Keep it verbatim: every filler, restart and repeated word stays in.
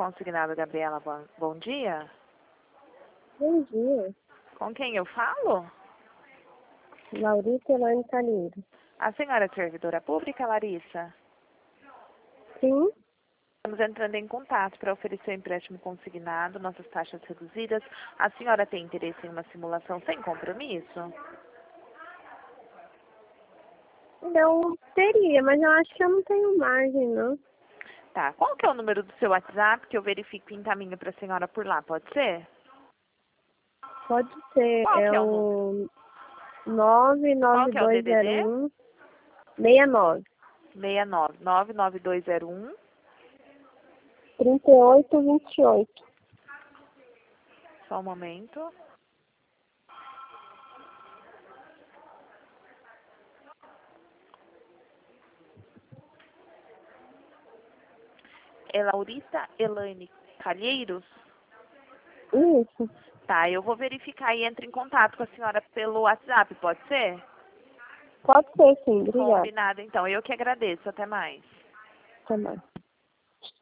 consignado, Gabriela. Bom, bom dia. Bom dia. Com quem eu falo? Laurita Elaine Calheiro. A senhora é servidora pública, Larissa? Sim, Estamos entrando em contato para oferecer um empréstimo consignado, nossas taxas reduzidas. A senhora tem interesse em uma simulação sem compromisso? eu teria, mas eu acho que eu não tenho margem, não. Tá. Qual que é o número do seu WhatsApp que eu verifico e encaminho para a senhora por lá? Pode ser? Pode ser, Qual que é é o número? o nove Qual nove que é o dois zero D D D? um seis nove seis nove nove nove dois zero um. trinta e oito vinte e oito. Só um momento. É Laurita Elaine Calheiros? Isso, Tá, eu vou verificar e entro em contato com a senhora pelo WhatsApp, pode ser? pode ser sim, obrigada. Combinado, então. Eu que agradeço. Até mais. Tá bom.